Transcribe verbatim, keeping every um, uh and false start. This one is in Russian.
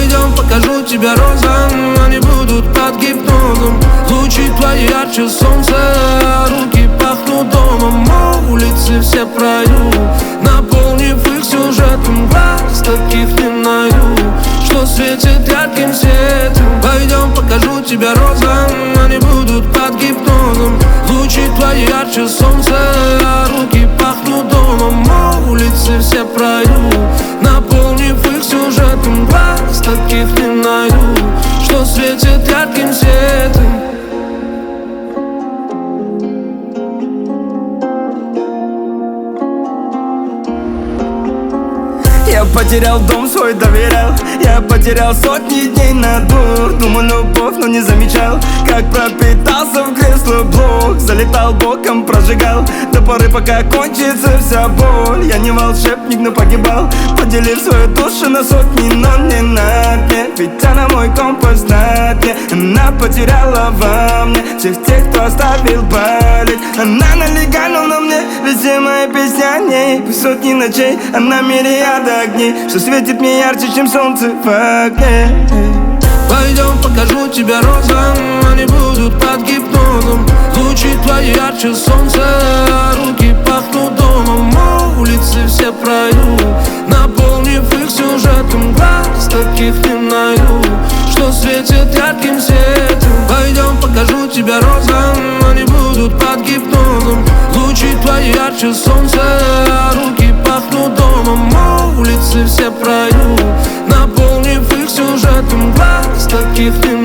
Пойдем, покажу тебя розам, они будут под гипнозом. Лучи твои ярче солнца, руки пахнут домом. Улицы все пройду, наполнив их сюжетом. Глаз таких не найду, что светит ярким светом. Пойдем, покажу тебя розам, они будут под гипнозом. Лучи твои ярче солнца, руки пахнут домом. Улицы все пройду, наполнив их сюжетом. Глаз таких не найду, что светит ярким светом. Я потерял дом свой, доверял. Я потерял сотни дней на дур. Думал любовь, но не замечал, как пропитался в кресло блок. Залетал боком, прожигал до поры, пока кончится вся боль. Я не волшебник, но погибал, поделив свою душу на сотни, но не на дне. Ведь она мой компас на дне. Она потеряла во мне всех тех, кто оставил болеть. Она налегала на мне, везде мои песни о ней. Сотни ночей, она мириада огней, что светит мне ярче, чем солнце в окне. Пойдем, покажу тебя розам, они будут под гипнозом. Лучи твои ярче солнца, руки пахнут домом. Улицы все пройду, наполнив их сюжетом. Глаз таких не найду, что светит ярким светом. Пойдем, покажу тебя розам, они будут под гипнозом. Лучи твои ярче солнца, руки пахнут домом. Улицы все пройду, наполнив их сюжетом. Глаз таких не